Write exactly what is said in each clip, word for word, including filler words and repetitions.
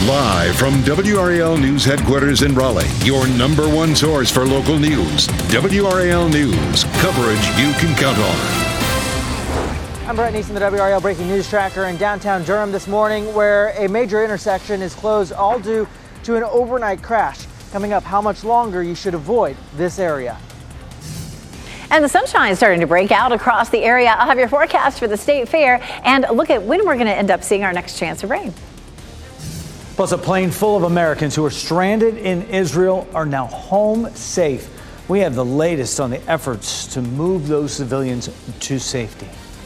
Live from W R A L News headquarters in Raleigh, your number one source for local news. W R A L News, coverage you can count on. I'm Brett Neeson, the W R A L Breaking News Tracker in downtown Durham this morning, where a major intersection is closed, all due to an overnight crash. Coming up, how much longer you should avoid this area. And the sunshine is starting to break out across the area. I'll have your forecast for the State Fair and look at when we're going to end up seeing our next chance of rain. Plus, a plane full of Americans who are stranded in Israel are now home safe. We have the latest on the efforts to move those civilians to safety.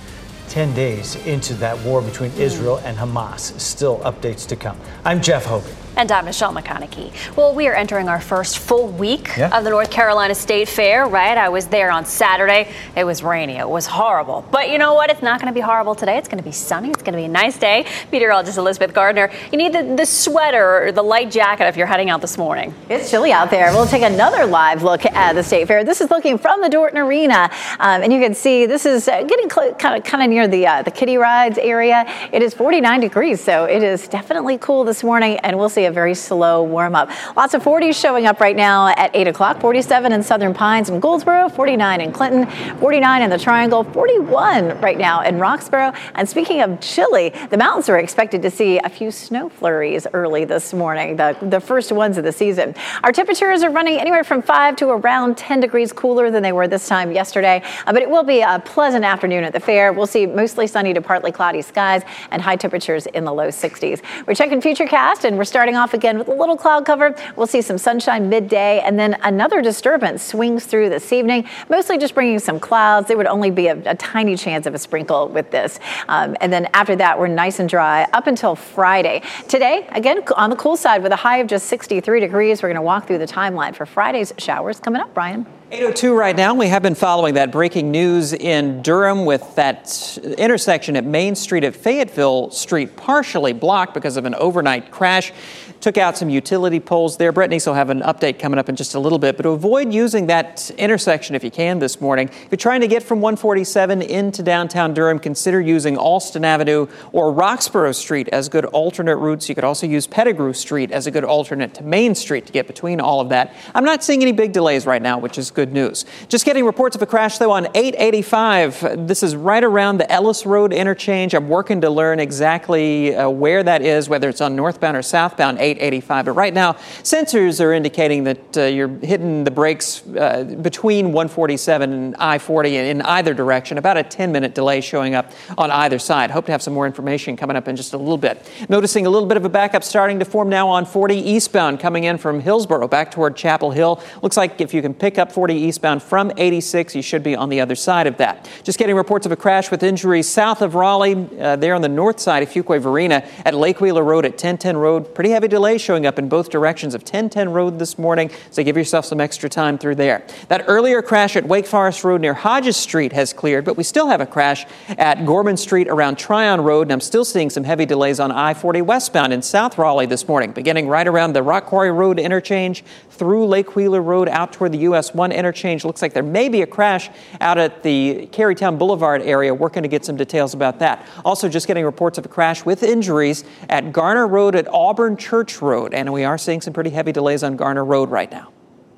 Ten days into that war between Israel and Hamas. Still updates to come. I'm Jeff Hogan. And I'm Michelle McConaughey. Well, we are entering our first full week yeah. of the North Carolina State Fair, right? I was there on Saturday. It was rainy. It was horrible. But you know what? It's not going to be horrible today. It's going to be sunny. It's going to be a nice day. Meteorologist Elizabeth Gardner, you need the, the sweater or the light jacket if you're heading out this morning. It's chilly out there. We'll take another live look at the State Fair. This is looking from the Dorton Arena. Um, and you can see this is uh, getting cl- kind of kind of near the, uh, the kiddie rides area. It is forty-nine degrees, so it is definitely cool this morning. And we'll see a very slow warm up. Lots of forties showing up right now at eight o'clock. forty-seven in Southern Pines and Goldsboro, forty-nine in Clinton, forty-nine in the Triangle, forty-one right now in Roxborough. And speaking of chilly, the mountains are expected to see a few snow flurries early this morning, the, the first ones of the season. Our temperatures are running anywhere from five to around ten degrees cooler than they were this time yesterday. Uh, but it will be a pleasant afternoon at the fair. We'll see mostly sunny to partly cloudy skies and high temperatures in the low sixties. We're checking Futurecast and we're starting off again with a little cloud cover. We'll see some sunshine midday, and then another disturbance swings through this evening, mostly just bringing some clouds. There would only be a, a tiny chance of a sprinkle with this. Um, and then after that, we're nice and dry up until Friday. Today, again, on the cool side with a high of just sixty-three degrees. We're going to walk through the timeline for Friday's showers coming up, Brian. eight oh two right now. We have been following that breaking news in Durham with that intersection at Main Street at Fayetteville Street partially blocked because of an overnight crash. Took out some utility poles there. Brett Neeson will have an update coming up in just a little bit. But to avoid using that intersection if you can this morning, if you're trying to get from one forty-seven into downtown Durham, consider using Alston Avenue or Roxborough Street as good alternate routes. You could also use Pettigrew Street as a good alternate to Main Street to get between all of that. I'm not seeing any big delays right now, which is good news. Just getting reports of a crash, though, on eight eighty-five. This is right around the Ellis Road interchange. I'm working to learn exactly uh, where that is, whether it's on northbound or southbound eight eighty-five. But right now, sensors are indicating that uh, you're hitting the brakes uh, between one forty-seven and I forty in either direction. About a ten-minute delay showing up on either side. Hope to have some more information coming up in just a little bit. Noticing a little bit of a backup starting to form now on forty eastbound coming in from Hillsborough back toward Chapel Hill. Looks like if you can pick up forty eastbound from eighty-six, you should be on the other side of that. Just getting reports of a crash with injuries south of Raleigh, uh, there on the north side of Fuquay Varina at Lake Wheeler Road at ten ten Road. Pretty heavy delay showing up in both directions of ten ten Road this morning, so give yourself some extra time through there. That earlier crash at Wake Forest Road near Hodges Street has cleared, but we still have a crash at Gorman Street around Tryon Road, and I'm still seeing some heavy delays on I forty westbound in South Raleigh this morning, beginning right around the Rock Quarry Road interchange through Lake Wheeler Road out toward the U S one interchange. Looks like there may be a crash out at the Carytown Boulevard area. Working to get some details about that. Also just getting reports of a crash with injuries at Garner Road at Auburn Church Road, and we are seeing some pretty heavy delays on Garner Road right now.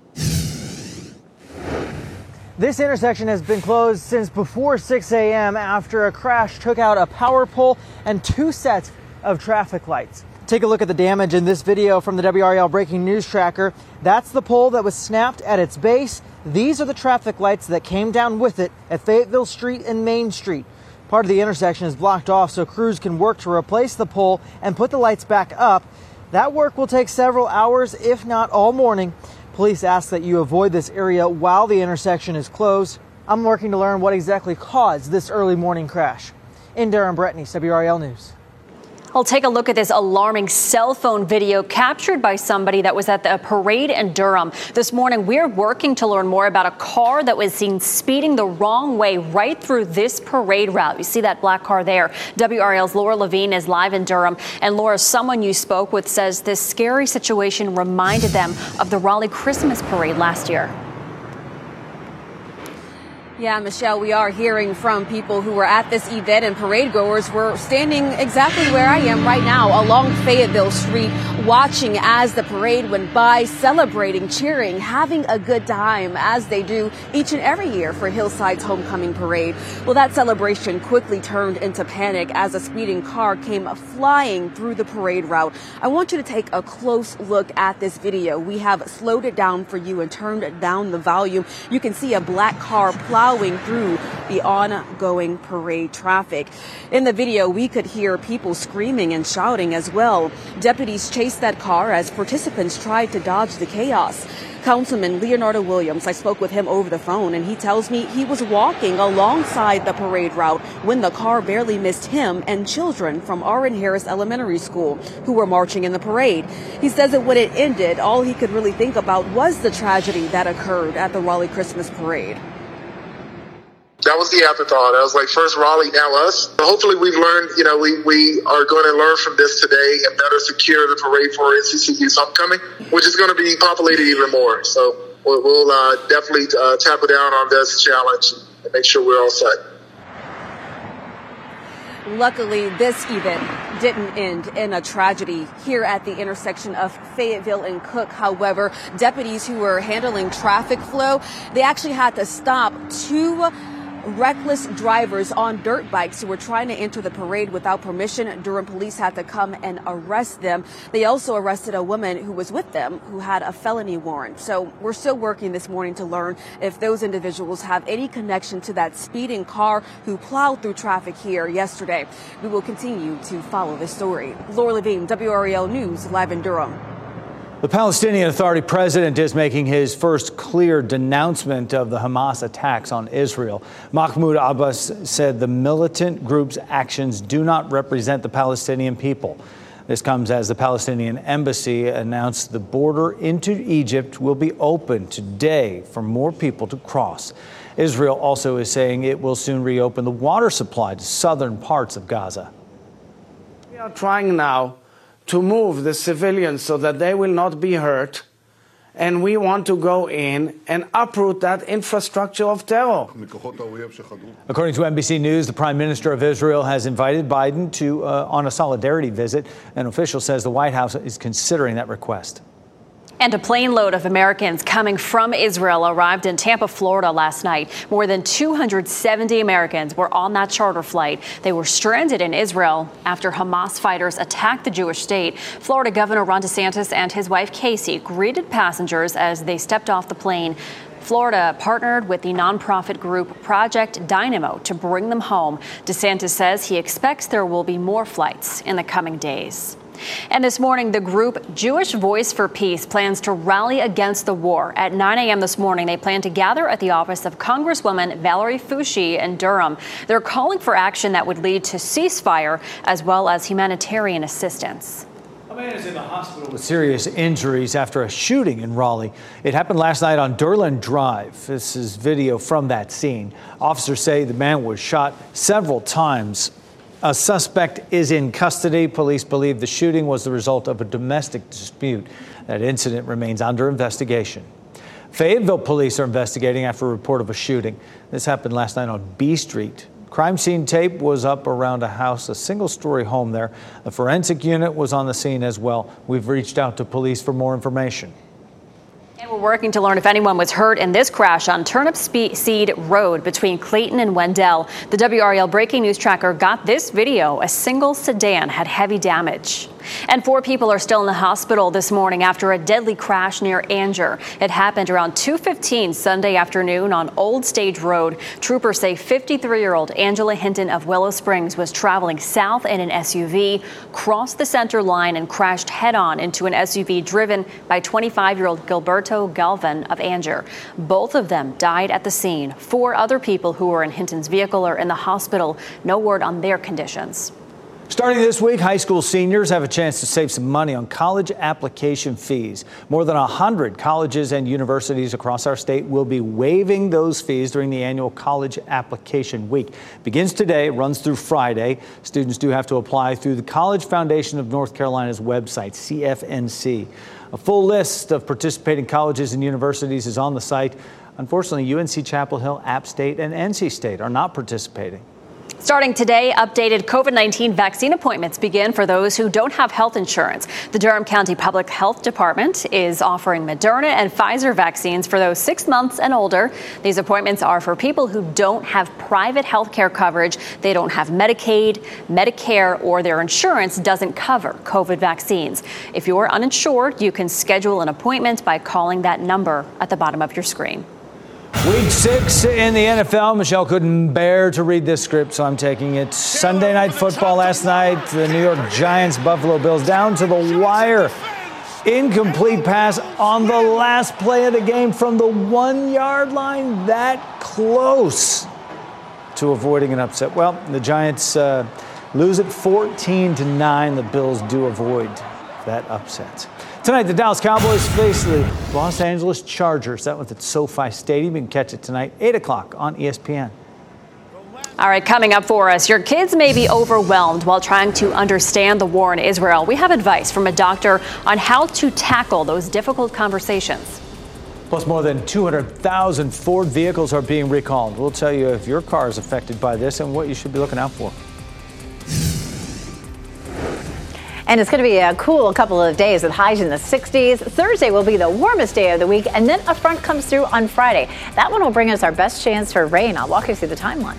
This intersection has been closed since before six a.m. after a crash took out a power pole and two sets of traffic lights. Take a look at the damage in this video from the W R A L Breaking News Tracker. That's the pole that was snapped at its base. These are the traffic lights that came down with it at Fayetteville Street and Main Street. Part of the intersection is blocked off so crews can work to replace the pole and put the lights back up. That work will take several hours, if not all morning. Police ask that you avoid this area while the intersection is closed. I'm working to learn what exactly caused this early morning crash. In Durham, Brett Neeson, W R A L News. I'll take a look at this alarming cell phone video captured by somebody that was at the parade in Durham. This morning, we're working to learn more about a car that was seen speeding the wrong way right through this parade route. You see that black car there. W R A L's Laura Levine is live in Durham. And Laura, someone you spoke with says this scary situation reminded them of the Raleigh Christmas parade last year. Yeah, Michelle, we are hearing from people who were at this event, and parade goers were standing exactly where I am right now along Fayetteville Street, watching as the parade went by, celebrating, cheering, having a good time as they do each and every year for Hillside's homecoming parade. Well, that celebration quickly turned into panic as a speeding car came flying through the parade route. I want you to take a close look at this video. We have slowed it down for you and turned down the volume. You can see a black car plow through the ongoing parade traffic. In the video, we could hear people screaming and shouting as well. Deputies chased that car as participants tried to dodge the chaos. Councilman Leonardo Williams, I spoke with him over the phone, and he tells me he was walking alongside the parade route when the car barely missed him and children from Orrin Harris Elementary School who were marching in the parade. He says that when it ended, all he could really think about was the tragedy that occurred at the Raleigh Christmas Parade. That was the afterthought. I was like, first Raleigh, now us. Hopefully we've learned, you know, we, we are going to learn from this today and better secure the parade for N C C U's homecoming, which is going to be populated even more. So we'll, we'll uh, definitely uh, tackle down on this challenge and make sure we're all set. Luckily, this event didn't end in a tragedy here at the intersection of Fayetteville and Cook. However, deputies who were handling traffic flow, they actually had to stop two reckless drivers on dirt bikes who were trying to enter the parade without permission. Durham police had to come and arrest them. They also arrested a woman who was with them who had a felony warrant. So we're still working this morning to learn if those individuals have any connection to that speeding car who plowed through traffic here yesterday. We will continue to follow this story. Laura Levine, W R A L News, live in Durham. The Palestinian Authority president is making his first clear denouncement of the Hamas attacks on Israel. Mahmoud Abbas said the militant group's actions do not represent the Palestinian people. This comes as the Palestinian embassy announced the border into Egypt will be open today for more people to cross. Israel also is saying it will soon reopen the water supply to southern parts of Gaza. We are trying now to move the civilians so that they will not be hurt. And we want to go in and uproot that infrastructure of terror. According to N B C News, the Prime Minister of Israel has invited Biden to uh, on a solidarity visit. An official says the White House is considering that request. And a plane load of Americans coming from Israel arrived in Tampa, Florida last night. More than two hundred seventy Americans were on that charter flight. They were stranded in Israel after Hamas fighters attacked the Jewish state. Florida Governor Ron DeSantis and his wife Casey greeted passengers as they stepped off the plane. Florida partnered with the nonprofit group Project Dynamo to bring them home. DeSantis says he expects there will be more flights in the coming days. And this morning, the group Jewish Voice for Peace plans to rally against the war. At nine a.m. this morning, they plan to gather at the office of Congresswoman Valerie Foushee in Durham. They're calling for action that would lead to ceasefire as well as humanitarian assistance. A man is in the hospital with serious injuries after a shooting in Raleigh. It happened last night on Durland Drive. This is video from that scene. Officers say the man was shot several times. A suspect is in custody. Police believe the shooting was the result of a domestic dispute. That incident remains under investigation. Fayetteville police are investigating after a report of a shooting. This happened last night on B Street. Crime scene tape was up around a house, a single-story home there. A forensic unit was on the scene as well. We've reached out to police for more information. And we're working to learn if anyone was hurt in this crash on Turnip Seed Road between Clayton and Wendell. The W R A L Breaking News Tracker got this video. A single sedan had heavy damage. And four people are still in the hospital this morning after a deadly crash near Anger. It happened around two fifteen Sunday afternoon on Old Stage Road. Troopers say fifty-three-year-old Angela Hinton of Willow Springs was traveling south in an S U V, crossed the center line and crashed head-on into an S U V driven by twenty-five-year-old Gilberto Galvan of Anger. Both of them died at the scene. Four other people who were in Hinton's vehicle are in the hospital. No word on their conditions. Starting this week, high school seniors have a chance to save some money on college application fees. More than one hundred colleges and universities across our state will be waiving those fees during the annual College Application Week. It begins today, runs through Friday. Students do have to apply through the College Foundation of North Carolina's website, C F N C. A full list of participating colleges and universities is on the site. Unfortunately, U N C Chapel Hill, App State, and N C State are not participating. Starting today, updated COVID nineteen vaccine appointments begin for those who don't have health insurance. The Durham County Public Health Department is offering Moderna and Pfizer vaccines for those six months and older. These appointments are for people who don't have private health care coverage. They don't have Medicaid, Medicare, or their insurance doesn't cover COVID vaccines. If you're uninsured, you can schedule an appointment by calling that number at the bottom of your screen. Week six in the N F L. Michelle couldn't bear to read this script, so I'm taking it. Sunday Night Football last night. The New York Giants, Buffalo Bills down to the wire. Incomplete pass on the last play of the game from the one-yard line. That close to avoiding an upset. Well, the Giants uh, lose it fourteen to nine. The Bills do avoid that upset. Tonight, the Dallas Cowboys face the Los Angeles Chargers. That one's at SoFi Stadium. You can catch it tonight, eight o'clock on E S P N. All right, coming up for us, your kids may be overwhelmed while trying to understand the war in Israel. We have advice from a doctor on how to tackle those difficult conversations. Plus, more than two hundred thousand Ford vehicles are being recalled. We'll tell you if your car is affected by this and what you should be looking out for. And it's going to be a cool couple of days with highs in the sixties. Thursday will be the warmest day of the week, and then a front comes through on Friday. That one will bring us our best chance for rain. I'll walk you through the timeline.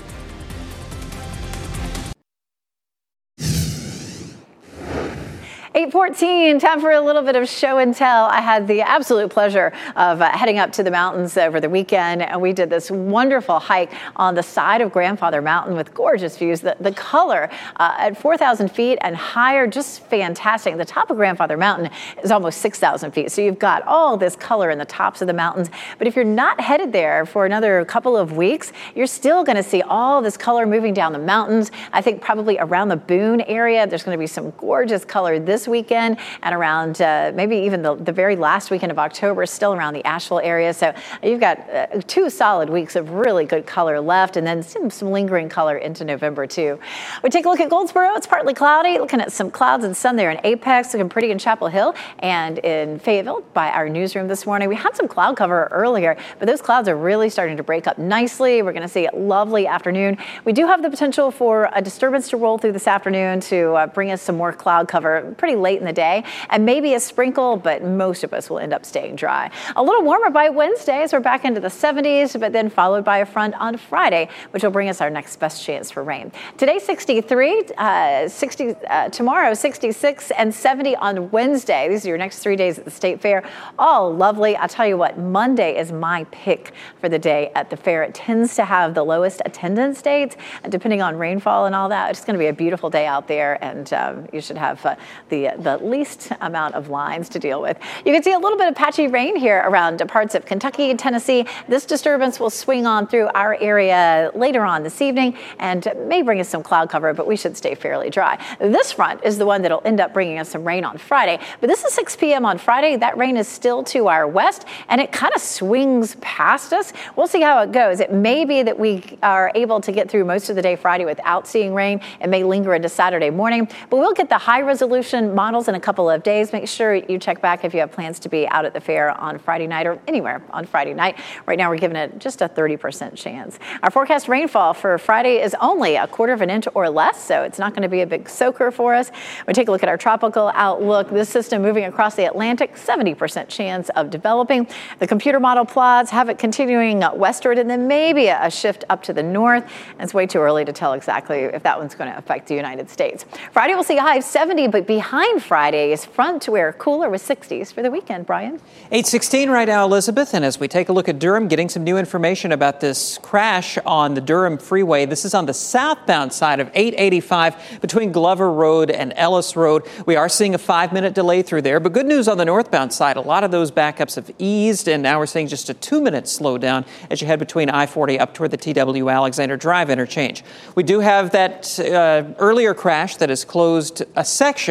eight fourteen, time for a little bit of show and tell. I had the absolute pleasure of uh, heading up to the mountains over the weekend, and we did this wonderful hike on the side of Grandfather Mountain with gorgeous views. The, the color uh, at four thousand feet and higher, just fantastic. The top of Grandfather Mountain is almost six thousand feet, so you've got all this color in the tops of the mountains. But if you're not headed there for another couple of weeks, you're still going to see all this color moving down the mountains. I think probably around the Boone area, there's going to be some gorgeous color this weekend, and around uh, maybe even the, the very last weekend of October, still around the Asheville area. So you've got uh, two solid weeks of really good color left, and then some, some lingering color into November too. We take a look at Goldsboro. It's partly cloudy, looking at some clouds and sun there in Apex, looking pretty in Chapel Hill and in Fayetteville by our newsroom this morning. We had some cloud cover earlier, but those clouds are really starting to break up nicely. We're going to see a lovely afternoon. We do have the potential for a disturbance to roll through this afternoon to uh, bring us some more cloud cover pretty late in the day, and maybe a sprinkle, but most of us will end up staying dry. A little warmer by Wednesday as we're back into the seventies, but then followed by a front on Friday, which will bring us our next best chance for rain. Today, sixty-three, uh, sixty, uh, tomorrow, sixty-six, and seventy on Wednesday. These are your next three days at the State Fair. All lovely. I'll tell you what, Monday is my pick for the day at the fair. It tends to have the lowest attendance dates, and depending on rainfall and all that, it's going to be a beautiful day out there, and um, you should have uh, the, the least amount of lines to deal with. You can see a little bit of patchy rain here around parts of Kentucky and Tennessee. This disturbance will swing on through our area later on this evening and may bring us some cloud cover, but we should stay fairly dry. This front is the one that'll end up bringing us some rain on Friday, but this is six p.m. on Friday. That rain is still to our west, and it kind of swings past us. We'll see how it goes. It may be that we are able to get through most of the day Friday without seeing rain. It may linger into Saturday morning, but we'll get the high resolution models in a couple of days. Make sure you check back if you have plans to be out at the fair on Friday night or anywhere on Friday night. Right now, we're giving it just a thirty percent chance. Our forecast rainfall for Friday is only a quarter of an inch or less, so it's not going to be a big soaker for us. We take a look at our tropical outlook. This system moving across the Atlantic, seventy percent chance of developing. The computer model plots have it continuing westward and then maybe a shift up to the north. And it's way too early to tell exactly if that one's going to affect the United States. Friday, we'll see a high of seventy, but behind Friday's front to where cooler with sixties for the weekend. Brian? eight sixteen right now, Elizabeth. And as we take a look at Durham, getting some new information about this crash on the Durham Freeway. This is on the southbound side of eight eighty-five between Glover Road and Ellis Road. We are seeing a five-minute delay through there. But good news on the northbound side. A lot of those backups have eased, and now we're seeing just a two-minute slowdown as you head between I forty up toward the T W Alexander Drive interchange. We do have that uh, earlier crash that has closed a section of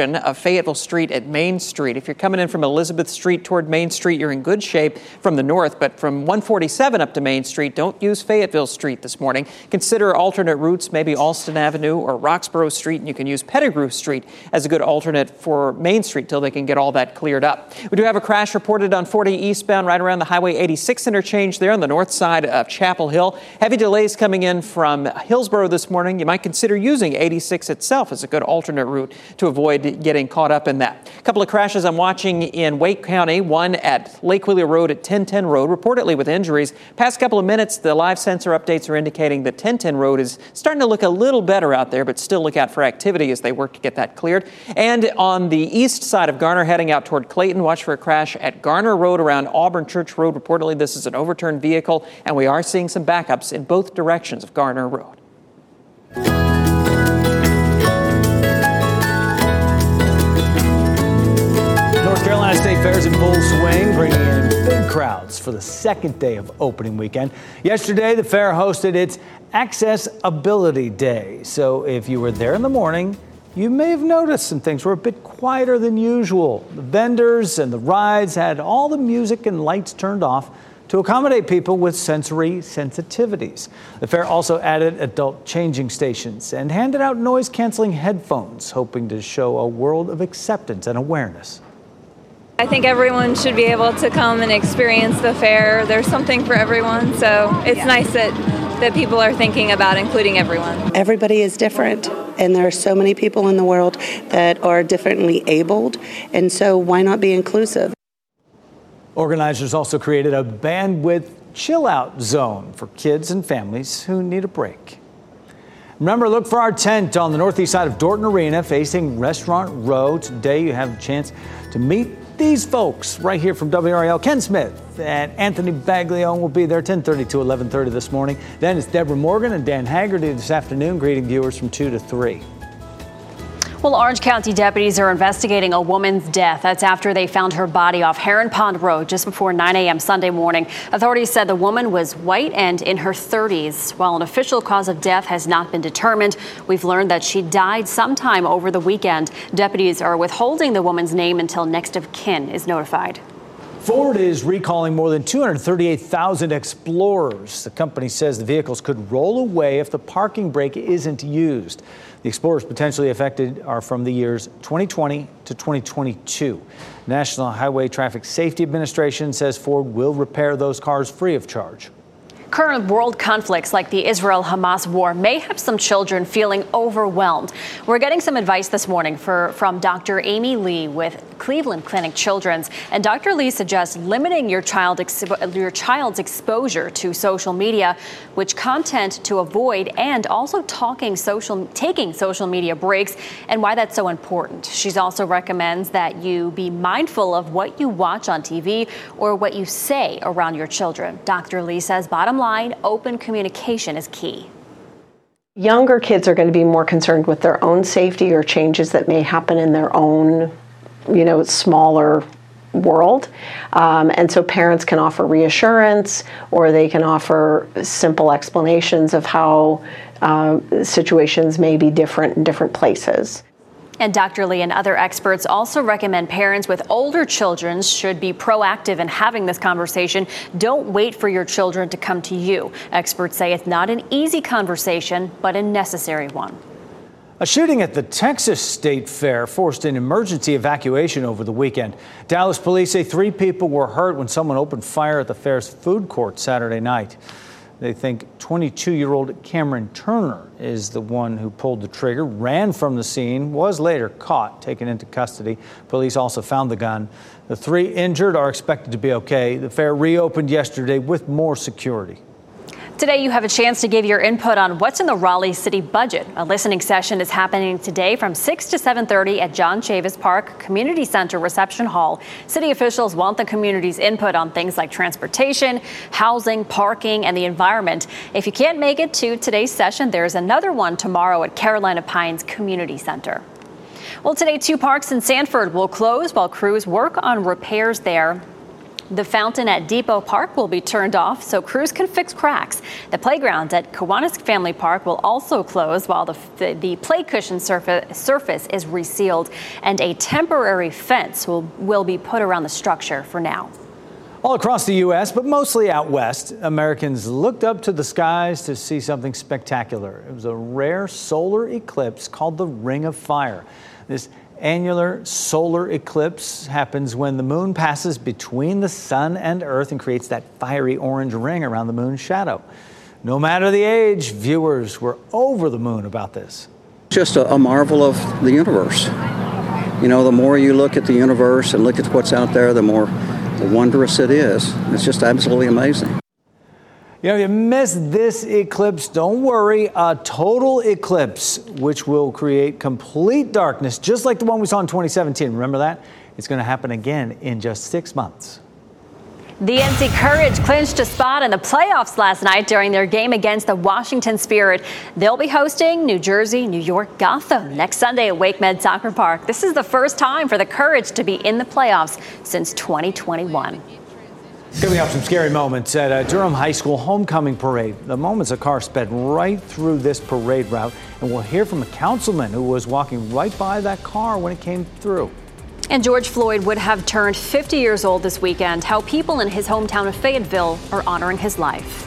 Fayetteville Street at Main Street. If you're coming in from Elizabeth Street toward Main Street, you're in good shape from the north, but from one forty-seven up to Main Street, don't use Fayetteville Street this morning. Consider alternate routes, maybe Alston Avenue or Roxborough Street, and you can use Pettigrew Street as a good alternate for Main Street till they can get all that cleared up. We do have a crash reported on forty eastbound right around the Highway eighty-six interchange there on the north side of Chapel Hill. Heavy delays coming in from Hillsborough this morning. You might consider using eighty-six itself as a good alternate route to avoid getting caught up in that. A couple of crashes I'm watching in Wake County, one at Lake Wheeler Road at ten ten Road, reportedly with injuries. Past couple of minutes, the live sensor updates are indicating that ten ten Road is starting to look a little better out there, but still look out for activity as they work to get that cleared. And on the east side of Garner, heading out toward Clayton, watch for a crash at Garner Road around Auburn Church Road. Reportedly, this is an overturned vehicle, and we are seeing some backups in both directions of Garner Road. North Carolina State Fair is in full swing, bringing in big crowds for the second day of opening weekend. Yesterday, the fair hosted its Accessibility Day. So if you were there in the morning, you may have noticed some things were a bit quieter than usual. The vendors and the rides had all the music and lights turned off to accommodate people with sensory sensitivities. The fair also added adult changing stations and handed out noise-canceling headphones, hoping to show a world of acceptance and awareness. I think everyone should be able to come and experience the fair. There's something for everyone, so it's yeah. nice that, that people are thinking about including everyone. Everybody is different, and there are so many people in the world that are differently abled, and so why not be inclusive? Organizers also created a bandwidth chill-out zone for kids and families who need a break. Remember, look for our tent on the northeast side of Dorton Arena facing Restaurant Row. Today you have a chance to meet these folks right here from W R A L. Ken Smith and Anthony Baglione will be there ten thirty to eleven thirty this morning. Then it's Deborah Morgan and Dan Haggerty this afternoon, greeting viewers from two to three. Well, Orange County deputies are investigating a woman's death. That's after they found her body off Heron Pond Road just before nine a.m. Sunday morning. Authorities said the woman was white and in her thirties. While an official cause of death has not been determined, we've learned that she died sometime over the weekend. Deputies are withholding the woman's name until next of kin is notified. Ford is recalling more than two hundred thirty-eight thousand Explorers. The company says the vehicles could roll away if the parking brake isn't used. The Explorers potentially affected are from the years twenty twenty to twenty twenty-two. National Highway Traffic Safety Administration says Ford will repair those cars free of charge. Current world conflicts like the Israel-Hamas war may have some children feeling overwhelmed. We're getting some advice this morning for, from Doctor Amy Lee with Cleveland Clinic Children's. And Doctor Lee suggests limiting your, child expo- your child's exposure to social media, which content to avoid, and also talking social, taking social media breaks, and why that's so important. She also recommends that you be mindful of what you watch on T V or what you say around your children. Doctor Lee says, bottom line, open communication is key. Younger kids are going to be more concerned with their own safety or changes that may happen in their own, you know, smaller world. Um, and so parents can offer reassurance, or they can offer simple explanations of how uh, situations may be different in different places. And Doctor Lee and other experts also recommend parents with older children should be proactive in having this conversation. Don't wait for your children to come to you. Experts say it's not an easy conversation, but a necessary one. A shooting at the Texas State Fair forced an emergency evacuation over the weekend. Dallas police say three people were hurt when someone opened fire at the fair's food court Saturday night. They think twenty-two-year-old Cameron Turner is the one who pulled the trigger, ran from the scene, was later caught, taken into custody. Police also found the gun. The three injured are expected to be okay. The fair reopened yesterday with more security. Today, you have a chance to give your input on what's in the Raleigh City budget. A listening session is happening today from six to seven thirty at John Chavis Park Community Center Reception Hall. City officials want the community's input on things like transportation, housing, parking, and the environment. If you can't make it to today's session, there's another one tomorrow at Carolina Pines Community Center. Well, today, two parks in Sanford will close while crews work on repairs there. The fountain at Depot Park will be turned off so crews can fix cracks. The playground at Kiwanis Family Park will also close while the, the, the play cushion surface, surface is resealed, and a temporary fence will, will be put around the structure for now. All across the U S, but mostly out west, Americans looked up to the skies to see something spectacular. It was a rare solar eclipse called the Ring of Fire. This annular solar eclipse happens when the moon passes between the sun and Earth and creates that fiery orange ring around the moon's shadow. No matter the age, viewers were over the moon about this. Just a, a marvel of the universe. You know, the more you look at the universe and look at what's out there, the more wondrous it is. It's just absolutely amazing. You know, if you missed this eclipse, don't worry. A total eclipse, which will create complete darkness, just like the one we saw in twenty seventeen. Remember that? It's going to happen again in just six months. The N C Courage clinched a spot in the playoffs last night during their game against the Washington Spirit. They'll be hosting New Jersey, New York, Gotham next Sunday at WakeMed Soccer Park. This is the first time for the Courage to be in the playoffs since twenty twenty-one. Coming up, some scary moments at a Durham High School homecoming parade. The moments a car sped right through this parade route, and we'll hear from a councilman who was walking right by that car when it came through. And George Floyd would have turned fifty years old this weekend. How people in his hometown of Fayetteville are honoring his life.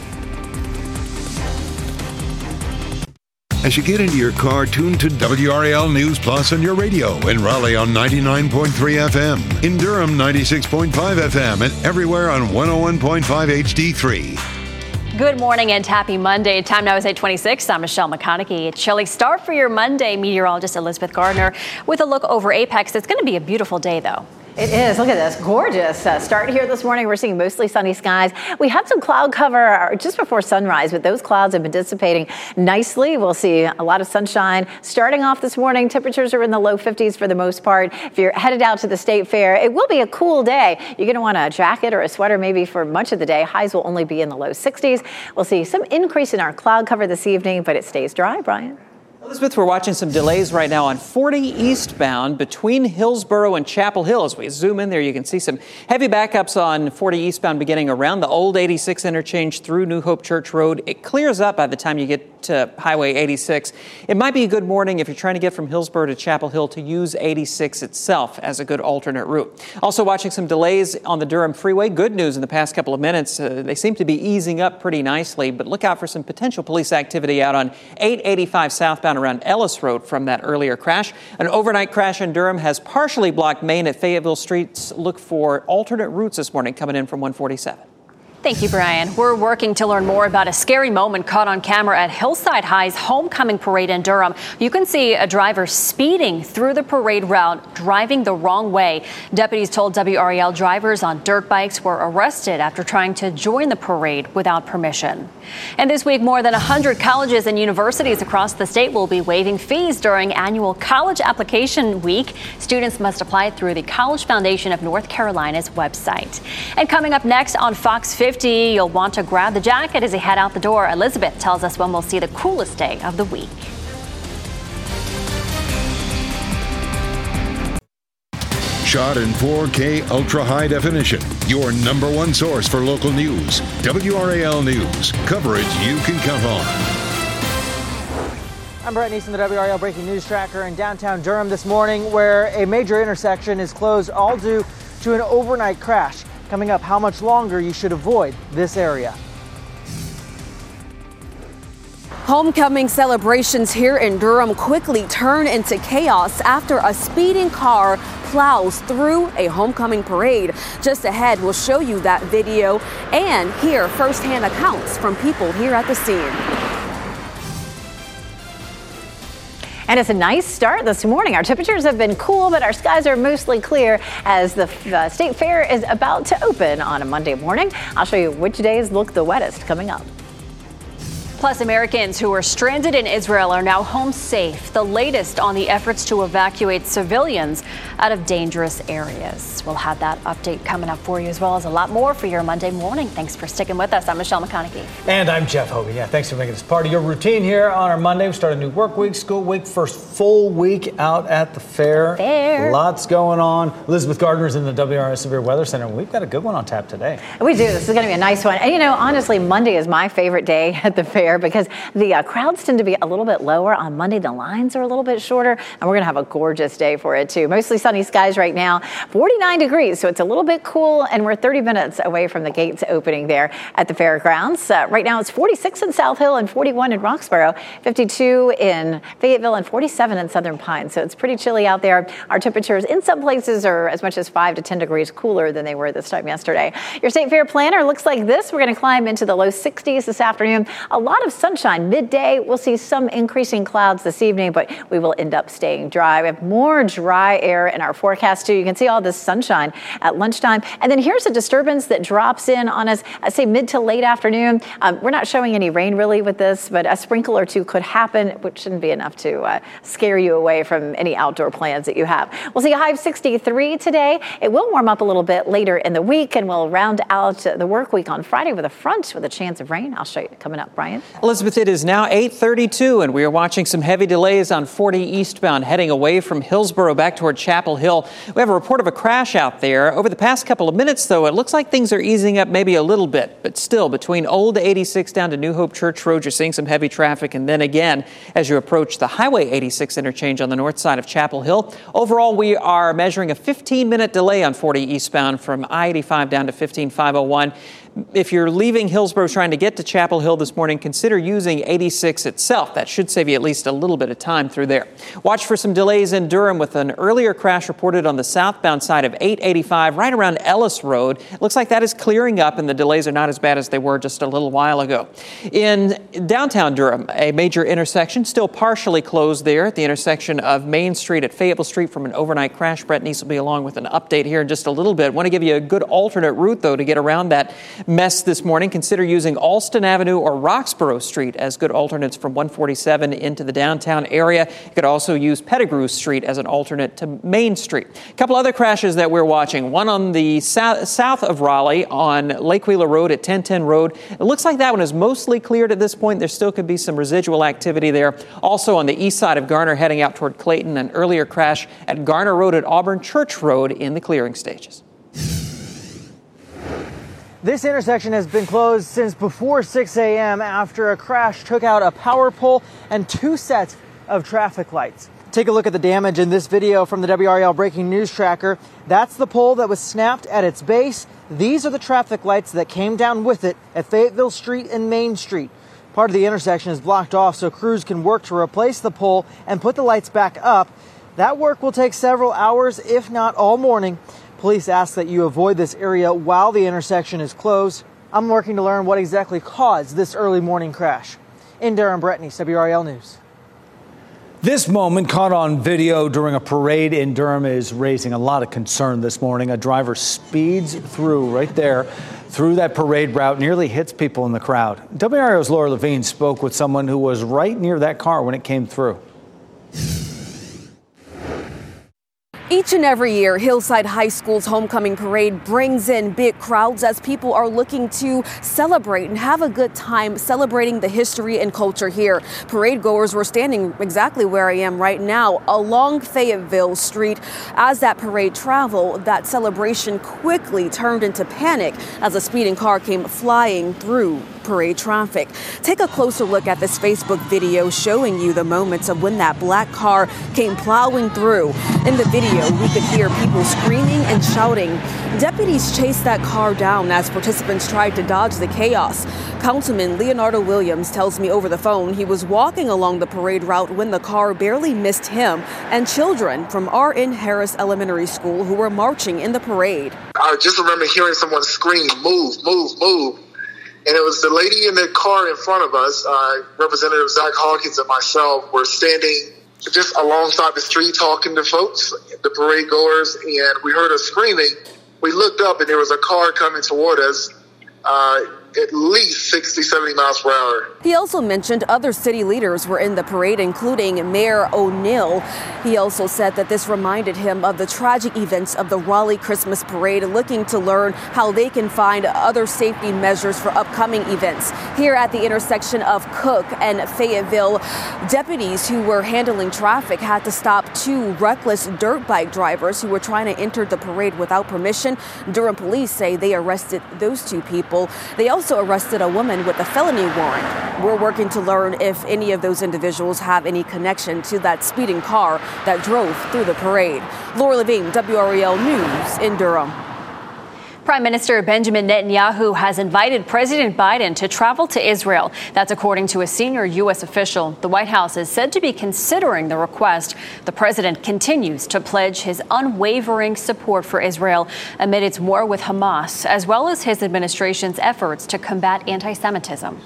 As you get into your car, tune to W R A L News Plus on your radio. In Raleigh on ninety-nine point three F M. In Durham, ninety-six point five F M. And everywhere on one oh one point five H D three. Good morning and happy Monday. Time now is eight twenty-six. I'm Michelle McConaughey. A chilly start for your Monday. Meteorologist Elizabeth Gardner with a look over Apex. It's going to be a beautiful day, though. It is. Look at this. Gorgeous uh, start here this morning. We're seeing mostly sunny skies. We had some cloud cover just before sunrise, but those clouds have been dissipating nicely. We'll see a lot of sunshine starting off this morning. Temperatures are in the low fifties for the most part. If you're headed out to the State Fair, it will be a cool day. You're going to want a jacket or a sweater maybe for much of the day. Highs will only be in the low sixties. We'll see some increase in our cloud cover this evening, but it stays dry, Brian. Elizabeth, we're watching some delays right now on forty eastbound between Hillsborough and Chapel Hill. As we zoom in there, you can see some heavy backups on forty eastbound beginning around the old eighty-six interchange through New Hope Church Road. It clears up by the time you get to Highway eighty-six. It might be a good morning if you're trying to get from Hillsborough to Chapel Hill to use eighty-six itself as a good alternate route. Also watching some delays on the Durham Freeway. Good news in the past couple of minutes. Uh, they seem to be easing up pretty nicely, but look out for some potential police activity out on eight eighty-five southbound around Ellis Road from that earlier crash. An overnight crash in Durham has partially blocked Main at Fayetteville Streets. Look for alternate routes this morning coming in from one forty-seven. Thank you, Brian. We're working to learn more about a scary moment caught on camera at Hillside High's homecoming parade in Durham. You can see a driver speeding through the parade route, driving the wrong way. Deputies told W R A L drivers on dirt bikes were arrested after trying to join the parade without permission. And this week, more than one hundred colleges and universities across the state will be waiving fees during annual College Application Week. Students must apply through the College Foundation of North Carolina's website. And coming up next on Fox fifty, you'll want to grab the jacket as you head out the door. Elizabeth tells us when we'll see the coolest day of the week. Shot in four K ultra high definition. Your number one source for local news. W R A L News. Coverage you can count on. I'm Brett Neeson, the W R A L Breaking News Tracker in downtown Durham this morning, where a major intersection is closed, all due to an overnight crash. Coming up, how much longer you should avoid this area. Homecoming celebrations here in Durham quickly turn into chaos after a speeding car plows through a homecoming parade. Just ahead, we'll show you that video and hear firsthand accounts from people here at the scene. And it's a nice start this morning. Our temperatures have been cool, but our skies are mostly clear as the uh, State Fair is about to open on a Monday morning. I'll show you which days look the wettest coming up. Plus, Americans who are stranded in Israel are now home safe. The latest on the efforts to evacuate civilians. Uh, out of dangerous areas. We'll have that update coming up for you, as well as a lot more for your Monday morning. Thanks for sticking with us. I'm Michelle McConaughey. And I'm Jeff Hogan. Yeah, thanks for making this part of your routine here on our Monday. We start a new work week, school week, first full week out at the fair. Fair. Lots going on. Elizabeth Gardner's in the W R I Severe Weather Center. We've got a good one on tap today. We do. This is going to be a nice one. And, you know, honestly, Monday is my favorite day at the fair because the uh, crowds tend to be a little bit lower on Monday. The lines are a little bit shorter, and we're going to have a gorgeous day for it, too. Mostly sunny skies right now, forty-nine degrees, so it's a little bit cool, and we're thirty minutes away from the gates opening there at the fairgrounds. Uh, right now, it's forty-six in South Hill and forty-one in Roxborough, fifty-two in Fayetteville, and forty-seven in Southern Pines. So it's pretty chilly out there. Our temperatures in some places are as much as five to ten degrees cooler than they were this time yesterday. Your State Fair planner looks like this. We're going to climb into the low sixties this afternoon. A lot of sunshine midday. We'll see some increasing clouds this evening, but we will end up staying dry. We have more dry air in our forecast, too. You can see all this sunshine at lunchtime. And then here's a disturbance that drops in on us, I say mid to late afternoon. Um, we're not showing any rain really with this, but a sprinkle or two could happen, which shouldn't be enough to uh, scare you away from any outdoor plans that you have. We'll see a high of sixty-three today. It will warm up a little bit later in the week, and we'll round out the work week on Friday with a front with a chance of rain. I'll show you coming up, Brian. Elizabeth, it is now eight thirty-two, and we are watching some heavy delays on forty eastbound heading away from Hillsborough back toward Chapel Hill. We have a report of a crash out there. Over the past couple of minutes, though, it looks like things are easing up maybe a little bit, but still between Old eighty-six down to New Hope Church Road, you're seeing some heavy traffic. And then again, as you approach the Highway eighty-six interchange on the north side of Chapel Hill, overall, we are measuring a fifteen minute delay on forty eastbound from I eighty-five down to fifteen five oh one. If you're leaving Hillsborough trying to get to Chapel Hill this morning, consider using eighty-six itself. That should save you at least a little bit of time through there. Watch for some delays in Durham with an earlier crash reported on the southbound side of eight eighty-five right around Ellis Road. It looks like that is clearing up and the delays are not as bad as they were just a little while ago. In downtown Durham, a major intersection still partially closed there at the intersection of Main Street at Fayetteville Street from an overnight crash. Brett Neese will be along with an update here in just a little bit. I want to give you a good alternate route, though, to get around that mess this morning. Consider using Alston Avenue or Roxborough Street as good alternates from one forty-seven into the downtown area. You could also use Pettigrew Street as an alternate to Main Street. A couple other crashes that we're watching. One on the south, south of Raleigh on Lake Wheeler Road at ten ten Road. It looks like that one is mostly cleared at this point. There still could be some residual activity there. Also on the east side of Garner heading out toward Clayton, an earlier crash at Garner Road at Auburn Church Road in the clearing stages. This intersection has been closed since before six a.m. after a crash took out a power pole and two sets of traffic lights. Take a look at the damage in this video from the W R A L Breaking News Tracker. That's the pole that was snapped at its base. These are the traffic lights that came down with it at Fayetteville Street and Main Street. Part of the intersection is blocked off so crews can work to replace the pole and put the lights back up. That work will take several hours, if not all morning. Police ask that you avoid this area while the intersection is closed. I'm working to learn what exactly caused this early morning crash. In Durham, Brett Neese, W R A L News. This moment caught on video during a parade in Durham is raising a lot of concern this morning. A driver speeds through right there, through that parade route, nearly hits people in the crowd. W R A L's Laura Levine spoke with someone who was right near that car when it came through. Each and every year, Hillside High School's homecoming parade brings in big crowds as people are looking to celebrate and have a good time celebrating the history and culture here. Parade goers were standing exactly where I am right now along Fayetteville Street. As that parade traveled, that celebration quickly turned into panic as a speeding car came flying through parade traffic. Take a closer look at this Facebook video showing you the moments of when that black car came plowing through. In the video, we could hear people screaming and shouting. Deputies chased that car down as participants tried to dodge the chaos. Councilman Leonardo Williams tells me over the phone he was walking along the parade route when the car barely missed him and children from R N Harris Elementary School who were marching in the parade. I just remember hearing someone scream, "Move, move, move." And it was the lady in the car in front of us, uh, Representative Zach Hawkins and myself were standing just alongside the street talking to folks, the parade goers, and we heard her screaming. We looked up and there was a car coming toward us. Uh, at least sixty, seventy miles per hour. He also mentioned other city leaders were in the parade, including Mayor O'Neill. He also said that this reminded him of the tragic events of the Raleigh Christmas parade, looking to learn how they can find other safety measures for upcoming events. Here at the intersection of Cook and Fayetteville, deputies who were handling traffic had to stop two reckless dirt bike drivers who were trying to enter the parade without permission. Durham police say they arrested those two people. They also arrested a woman with a felony warrant. We're working to learn if any of those individuals have any connection to that speeding car that drove through the parade. Laura Levine, W R E L News in Durham. Prime Minister Benjamin Netanyahu has invited President Biden to travel to Israel. That's according to a senior U S official. The White House is said to be considering the request. The president continues to pledge his unwavering support for Israel amid its war with Hamas, as well as his administration's efforts to combat anti-Semitism.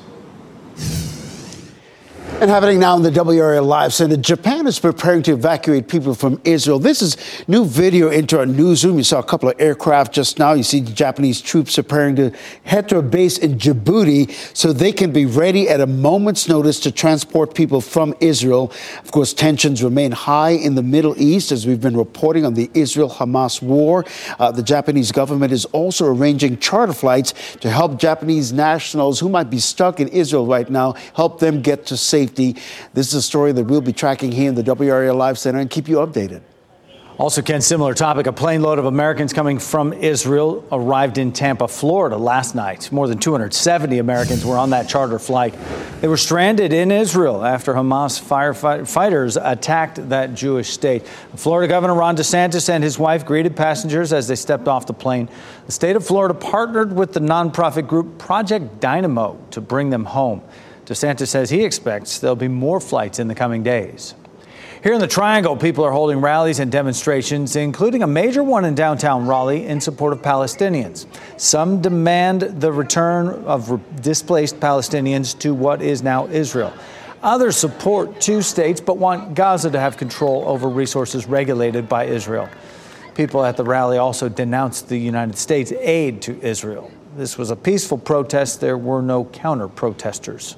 And happening now in the W R A L Live Center, Japan is preparing to evacuate people from Israel. This is new video into our newsroom. You saw a couple of aircraft just now. You see the Japanese troops preparing to head to a base in Djibouti so they can be ready at a moment's notice to transport people from Israel. Of course, tensions remain high in the Middle East as we've been reporting on the Israel-Hamas war. Uh, the Japanese government is also arranging charter flights to help Japanese nationals who might be stuck in Israel right now, help them get to safety. This is a story that we'll be tracking here in the W R A L Live Center and keep you updated. Also, Ken, similar topic. A plane load of Americans coming from Israel arrived in Tampa, Florida last night. More than two hundred seventy Americans were on that charter flight. They were stranded in Israel after Hamas firefighters attacked that Jewish state. Florida Governor Ron DeSantis and his wife greeted passengers as they stepped off the plane. The state of Florida partnered with the nonprofit group Project Dynamo to bring them home. DeSantis says he expects there'll be more flights in the coming days. Here in the Triangle, people are holding rallies and demonstrations, including a major one in downtown Raleigh in support of Palestinians. Some demand the return of displaced Palestinians to what is now Israel. Others support two states but want Gaza to have control over resources regulated by Israel. People at the rally also denounced the United States' aid to Israel. This was a peaceful protest. There were no counter-protesters.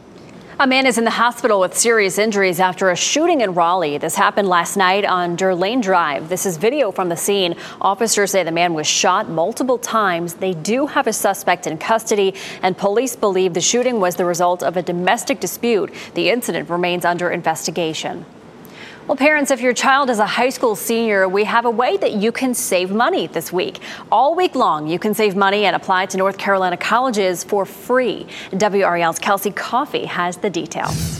A man is in the hospital with serious injuries after a shooting in Raleigh. This happened last night on Durlane Drive. This is video from the scene. Officers say the man was shot multiple times. They do have a suspect in custody, and police believe the shooting was the result of a domestic dispute. The incident remains under investigation. Well, parents, if your child is a high school senior, we have a way that you can save money this week. All week long, you can save money and apply to North Carolina colleges for free. W R E L's Kelsey Coffey has the details.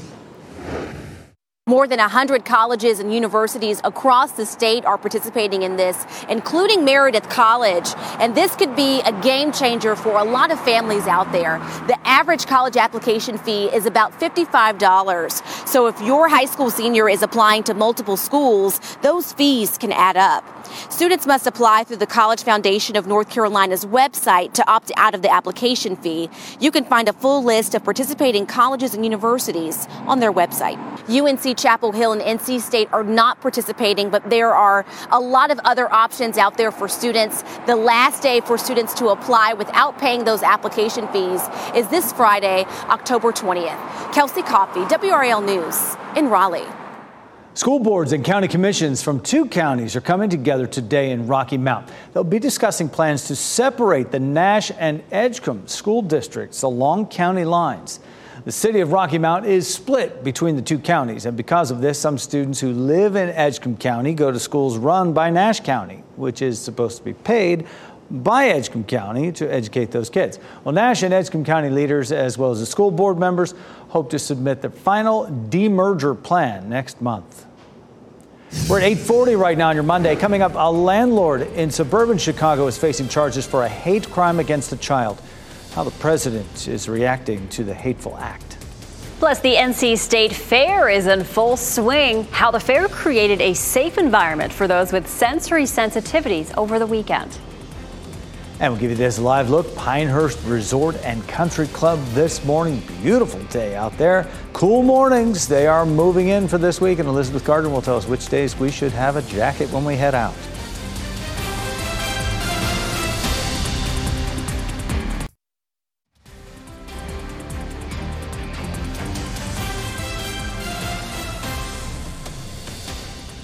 More than one hundred colleges and universities across the state are participating in this, including Meredith College. And this could be a game changer for a lot of families out there. The average college application fee is about fifty-five dollars. So if your high school senior is applying to multiple schools, those fees can add up. Students must apply through the College Foundation of North Carolina's website to opt out of the application fee. You can find a full list of participating colleges and universities on their website. U N C Chapel Hill and N C State are not participating, but there are a lot of other options out there for students. The last day for students to apply without paying those application fees is this Friday, October twentieth. Kelsey Coffey, W R A L News in Raleigh. School boards and county commissions from two counties are coming together today in Rocky Mount. They'll be discussing plans to separate the Nash and Edgecombe school districts along county lines. The city of Rocky Mount is split between the two counties, and because of this, some students who live in Edgecombe County go to schools run by Nash County, which is supposed to be paid by Edgecombe County to educate those kids. Well, Nash and Edgecombe County leaders, as well as the school board members, hope to submit their final demerger plan next month. We're at eight forty right now on your Monday. Coming up, a landlord in suburban Chicago is facing charges for a hate crime against a child. How the president is reacting to the hateful act. Plus, the N C State Fair is in full swing. How the fair created a safe environment for those with sensory sensitivities over the weekend. And we'll give you this live look. Pinehurst Resort and Country Club this morning. Beautiful day out there. Cool mornings. They are moving in for this week. And Elizabeth Gardner will tell us which days we should have a jacket when we head out.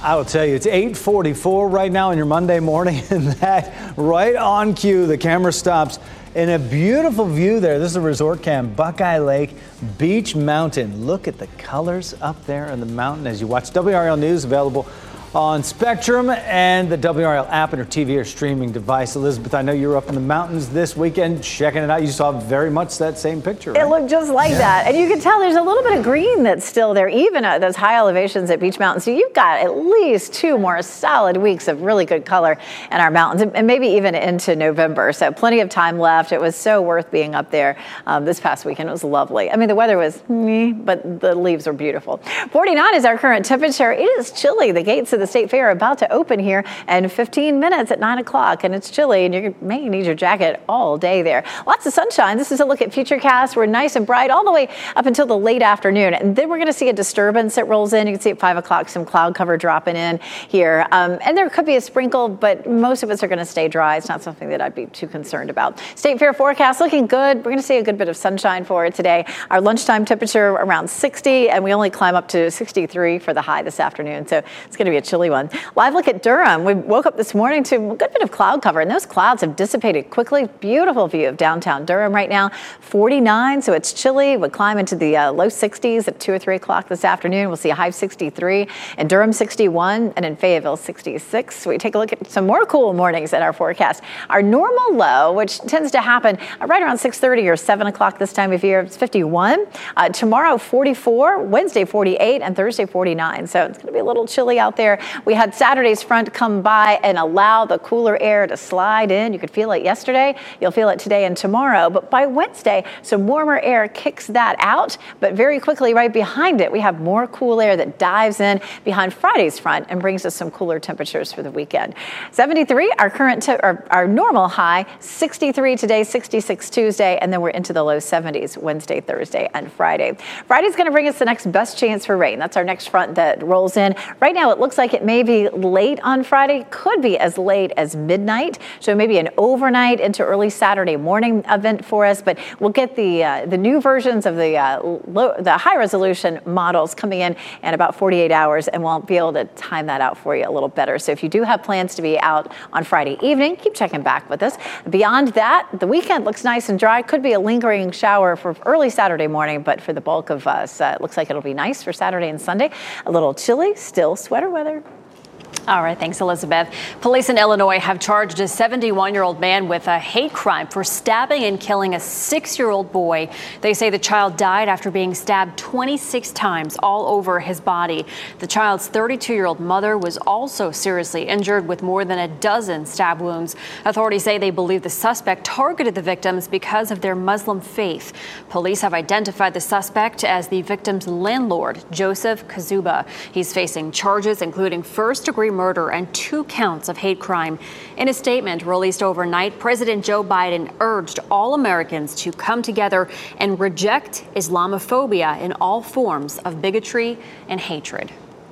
I will tell you, it's eight forty-four right now on your Monday morning, and that right on cue, the camera stops in a beautiful view there. This is a resort camp, Buckeye Lake, Beach Mountain. Look at the colors up there in the mountain as you watch W R L News, available on Spectrum and the W R L app on your T V or streaming device. Elizabeth, I know you were up in the mountains this weekend checking it out. You saw very much that same picture, right? It looked just like yeah. that. And you can tell there's a little bit of green that's still there, even at those high elevations at Beach Mountain. So you've got at least two more solid weeks of really good color in our mountains, and maybe even into November. So plenty of time left. It was so worth being up there um, this past weekend. It was lovely. I mean, the weather was meh, but the leaves were beautiful. forty-nine is our current temperature. It is chilly. The gates of the State Fair are about to open here in fifteen minutes at nine o'clock, and it's chilly, and you may need your jacket all day there. Lots of sunshine. This is a look at Futurecast. We're nice and bright all the way up until the late afternoon, and then we're going to see a disturbance that rolls in. You can see at five o'clock some cloud cover dropping in here, um, and there could be a sprinkle, but most of us are going to stay dry. It's not something that I'd be too concerned about. State Fair forecast looking good. We're going to see a good bit of sunshine for it today. Our lunchtime temperature around sixty, and we only climb up to sixty-three for the high this afternoon, so it's going to be a chilly one. Live look at Durham. We woke up this morning to a good bit of cloud cover, and those clouds have dissipated quickly. Beautiful view of downtown Durham right now. forty-nine, so it's chilly. We'll climb into the uh, low sixties at two or three o'clock this afternoon. We'll see a high of sixty-three. In Durham, sixty-one, and in Fayetteville, sixty-six. We take a look at some more cool mornings in our forecast. Our normal low, which tends to happen right around six thirty or seven o'clock this time of year, it's fifty-one. Uh, tomorrow, forty-four. Wednesday, forty-eight, and Thursday, forty-nine. So it's going to be a little chilly out there. We had Saturday's front come by and allow the cooler air to slide in. You could feel it yesterday. You'll feel it today and tomorrow. But by Wednesday, some warmer air kicks that out. But very quickly, right behind it, we have more cool air that dives in behind Friday's front and brings us some cooler temperatures for the weekend. seventy-three, our current, te- our, our normal high. sixty-three today, sixty-six Tuesday, and then we're into the low seventies Wednesday, Thursday, and Friday. Friday's going to bring us the next best chance for rain. That's our next front that rolls in. Right now, it looks like it may be late on Friday, could be as late as midnight. So maybe an overnight into early Saturday morning event for us. But we'll get the uh, the new versions of the uh, low, the high resolution models coming in in about forty-eight hours, and we'll be able to time that out for you a little better. So if you do have plans to be out on Friday evening, keep checking back with us. Beyond that, the weekend looks nice and dry. Could be a lingering shower for early Saturday morning, but for the bulk of us, uh, it looks like it'll be nice for Saturday and Sunday. A little chilly, still sweater weather. All right, thanks, Elizabeth. Police in Illinois have charged a seventy-one-year-old man with a hate crime for stabbing and killing a six-year-old boy. They say the child died after being stabbed twenty-six times all over his body. The child's thirty-two-year-old mother was also seriously injured with more than a dozen stab wounds. Authorities say they believe the suspect targeted the victims because of their Muslim faith. Police have identified the suspect as the victim's landlord, Joseph Kazuba. He's facing charges including first-degree murder and two counts of hate crime. In a statement released overnight, President Joe Biden urged all Americans to come together and reject Islamophobia in all forms of bigotry and hatred.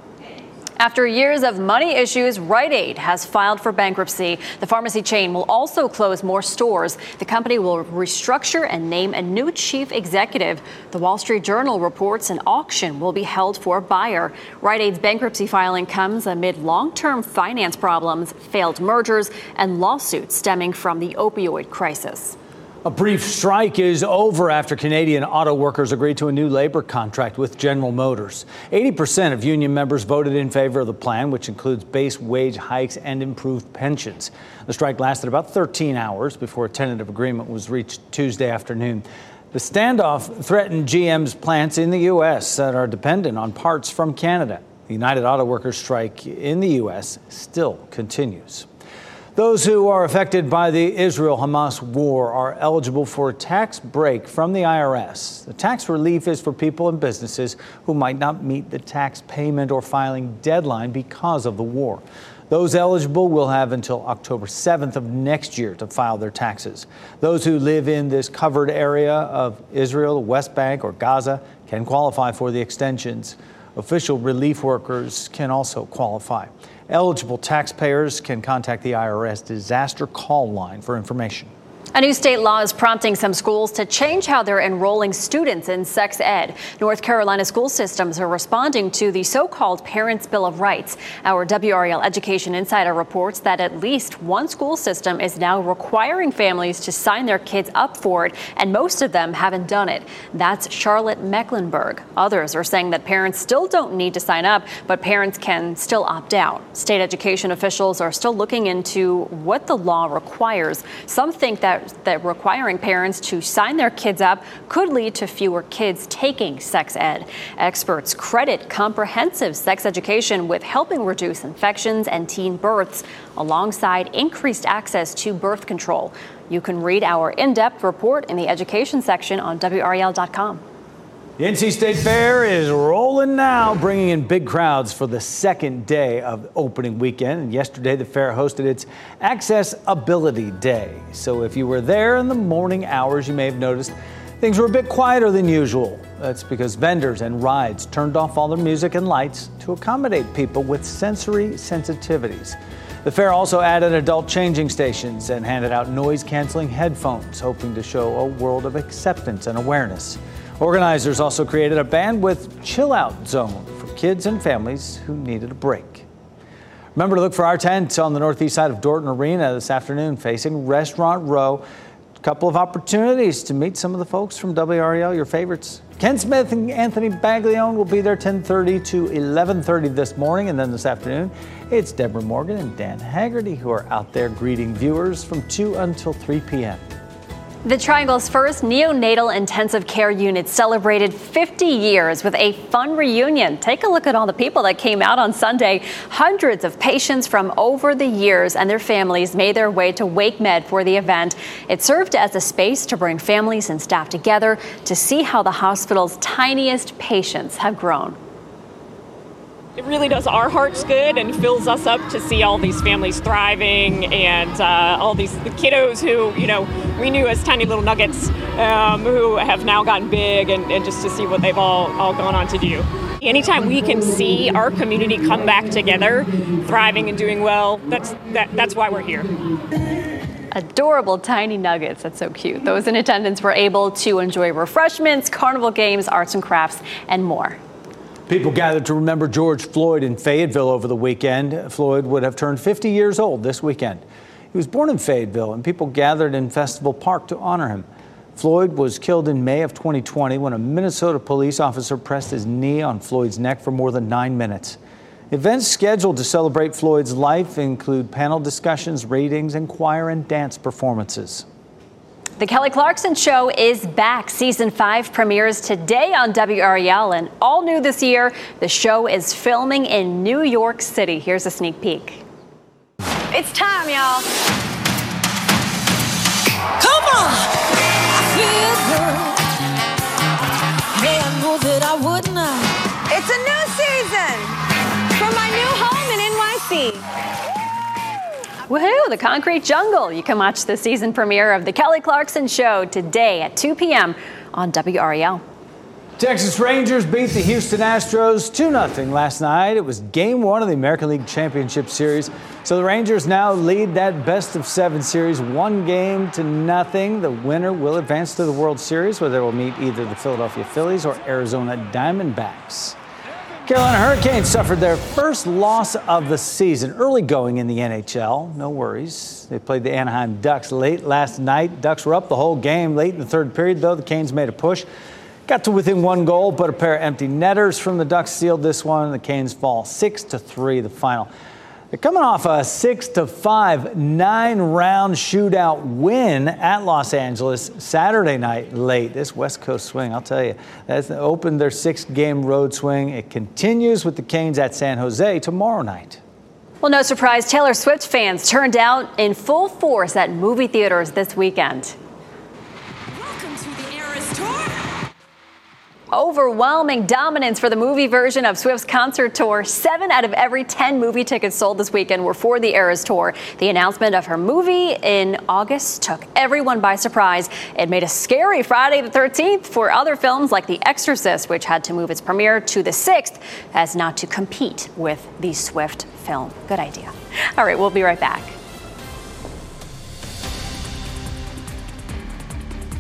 After years of money issues, Rite Aid has filed for bankruptcy. The pharmacy chain will also close more stores. The company will restructure and name a new chief executive. The Wall Street Journal reports an auction will be held for a buyer. Rite Aid's bankruptcy filing comes amid long-term finance problems, failed mergers, and lawsuits stemming from the opioid crisis. A brief strike is over after Canadian auto workers agreed to a new labor contract with General Motors. eighty percent of union members voted in favor of the plan, which includes base wage hikes and improved pensions. The strike lasted about thirteen hours before a tentative agreement was reached Tuesday afternoon. The standoff threatened G M's plants in the U S that are dependent on parts from Canada. The United Auto Workers strike in the U S still continues. Those who are affected by the Israel-Hamas war are eligible for a tax break from the I R S. The tax relief is for people and businesses who might not meet the tax payment or filing deadline because of the war. Those eligible will have until October seventh of next year to file their taxes. Those who live in this covered area of Israel, the West Bank, or Gaza can qualify for the extensions. Official relief workers can also qualify. Eligible taxpayers can contact the I R S disaster call line for information. A new state law is prompting some schools to change how they're enrolling students in sex ed. North Carolina school systems are responding to the so-called Parents' Bill of Rights. Our W R A L Education Insider reports that at least one school system is now requiring families to sign their kids up for it, and most of them haven't done it. That's Charlotte Mecklenburg. Others are saying that parents still don't need to sign up, but parents can still opt out. State education officials are still looking into what the law requires. Some think that that requiring parents to sign their kids up could lead to fewer kids taking sex ed. Experts credit comprehensive sex education with helping reduce infections and teen births, alongside increased access to birth control. You can read our in-depth report in the education section on W R A L dot com. The N C State Fair is rolling now, bringing in big crowds for the second day of opening weekend. And yesterday, the fair hosted its Accessibility Day. So if you were there in the morning hours, you may have noticed things were a bit quieter than usual. That's because vendors and rides turned off all their music and lights to accommodate people with sensory sensitivities. The fair also added adult changing stations and handed out noise-canceling headphones, hoping to show a world of acceptance and awareness. Organizers also created a bandwidth chill-out zone for kids and families who needed a break. Remember to look for our tent on the northeast side of Dorton Arena this afternoon, facing Restaurant Row. A couple of opportunities to meet some of the folks from W R A L, your favorites. Ken Smith and Anthony Baglione will be there ten thirty to eleven thirty this morning, and then this afternoon, it's Deborah Morgan and Dan Haggerty who are out there greeting viewers from two until three p.m. The Triangle's first neonatal intensive care unit celebrated fifty years with a fun reunion. Take a look at all the people that came out on Sunday. Hundreds of patients from over the years and their families made their way to WakeMed for the event. It served as a space to bring families and staff together to see how the hospital's tiniest patients have grown. It really does our hearts good and fills us up to see all these families thriving and uh, all these the kiddos who, you know, we knew as tiny little nuggets um, who have now gotten big, and, and just to see what they've all, all gone on to do. Anytime we can see our community come back together, thriving and doing well, that's that, that's why we're here. Adorable tiny nuggets. That's so cute. Those in attendance were able to enjoy refreshments, carnival games, arts and crafts, and more. People gathered to remember George Floyd in Fayetteville over the weekend. Floyd would have turned fifty years old this weekend. He was born in Fayetteville, and people gathered in Festival Park to honor him. Floyd was killed in May of twenty twenty when a Minnesota police officer pressed his knee on Floyd's neck for more than nine minutes. Events scheduled to celebrate Floyd's life include panel discussions, readings, and choir and dance performances. The Kelly Clarkson Show is back. Season five premieres today on W R A L, and all new this year, the show is filming in New York City. Here's a sneak peek. It's time, y'all. Come on! I feel good. May I know that I would not. It's a new season from my new home in N Y C. Woohoo, the Concrete Jungle. You can watch the season premiere of The Kelly Clarkson Show today at two p.m. on W R A L. Texas Rangers beat the Houston Astros two nothing last night. It was game one of the American League Championship Series. So the Rangers now lead that best of seven series one game to nothing. The winner will advance to the World Series, where they will meet either the Philadelphia Phillies or Arizona Diamondbacks. Carolina Hurricanes suffered their first loss of the season, early going in the N H L. No worries. They played the Anaheim Ducks late last night. Ducks were up the whole game. Late in the third period, though, the Canes made a push. Got to within one goal, but a pair of empty netters from the Ducks sealed this one. The Canes fall six to three, the final. They're coming off a six to five, nine-round shootout win at Los Angeles Saturday night late. This West Coast swing, I'll tell you, that's opened their six-game road swing. It continues with the Canes at San Jose tomorrow night. Well, no surprise, Taylor Swift fans turned out in full force at movie theaters this weekend. Welcome to the Eras Tour. Overwhelming dominance for the movie version of Swift's concert tour. Seven out of every ten movie tickets sold this weekend were for the Eras Tour. The announcement of her movie in August took everyone by surprise. It made a scary Friday the thirteenth for other films like The Exorcist, which had to move its premiere to the sixth as not to compete with the Swift film. Good idea. All right, we'll be right back.